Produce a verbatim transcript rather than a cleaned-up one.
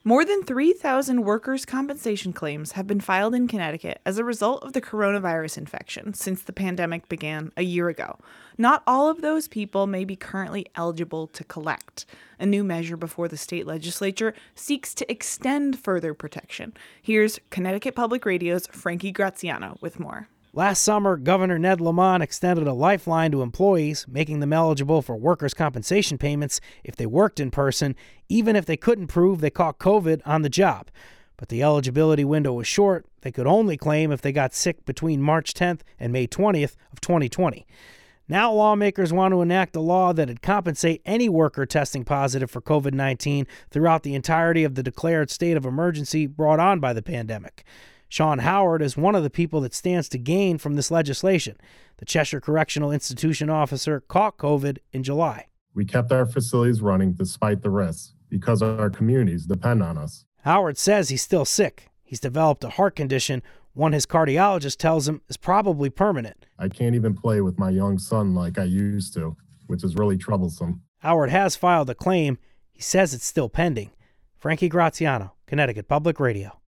More than three thousand workers' compensation claims have been filed in Connecticut as a result of the coronavirus infection since the pandemic began a year ago. Not all of those people may be currently eligible to collect. A new measure before the state legislature seeks to extend further protection. Here's Connecticut Public Radio's Frankie Graziano with more. Last summer, Governor Ned Lamont extended a lifeline to employees, making them eligible for workers' compensation payments if they worked in person, even if they couldn't prove they caught COVID on the job. But the eligibility window was short. They could only claim if they got sick between March tenth and May twentieth of twenty twenty. Now lawmakers want to enact a law that'd compensate any worker testing positive for COVID nineteen throughout the entirety of the declared state of emergency brought on by the pandemic. Sean Howard is one of the people that stands to gain from this legislation. The Cheshire Correctional Institution officer caught COVID in July. We kept our facilities running despite the risks because our communities depend on us. Howard says he's still sick. He's developed a heart condition, one his cardiologist tells him is probably permanent. I can't even play with my young son like I used to, which is really troublesome. Howard has filed a claim. He says it's still pending. Frankie Graziano, Connecticut Public Radio.